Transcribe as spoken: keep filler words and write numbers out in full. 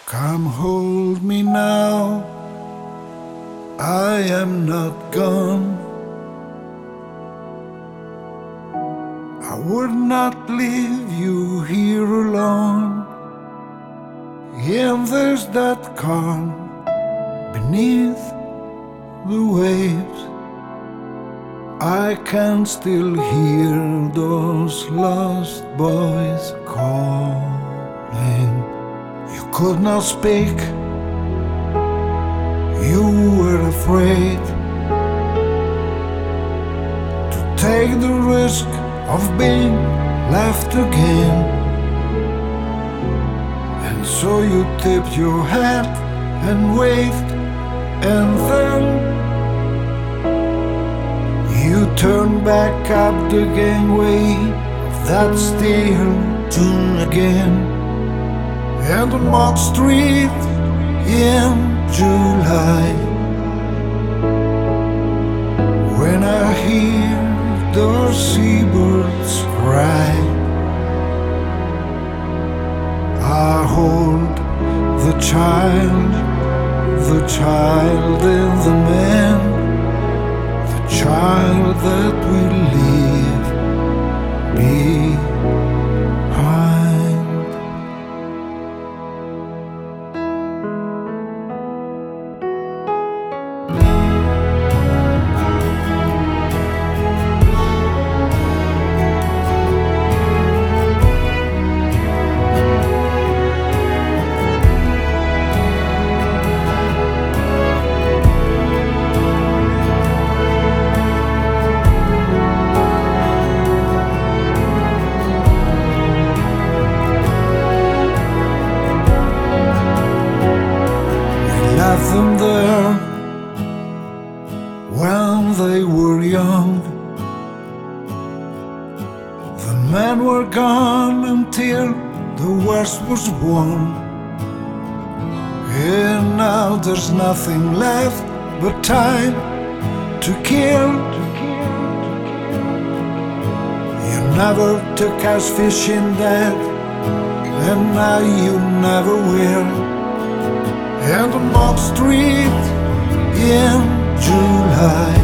Come hold me now, I am not gone. I would not leave you here alone. In this that calm beneath the waves, I can still hear those lost boys calling. You could not speak, you were afraid to take the risk of being left again. And so you tipped your hat and waved, and then you turned back up the gangway of that steel tune again. And on Mark Street in July, when I hear those seabirds cry, I hold the child, the child in the man, the child that will leave behind. Left them there when they were young. The men were gone until the West was won. And now there's nothing left but time to kill. You never took us fishing, Dad, and now you never will. And on Mark Street in July,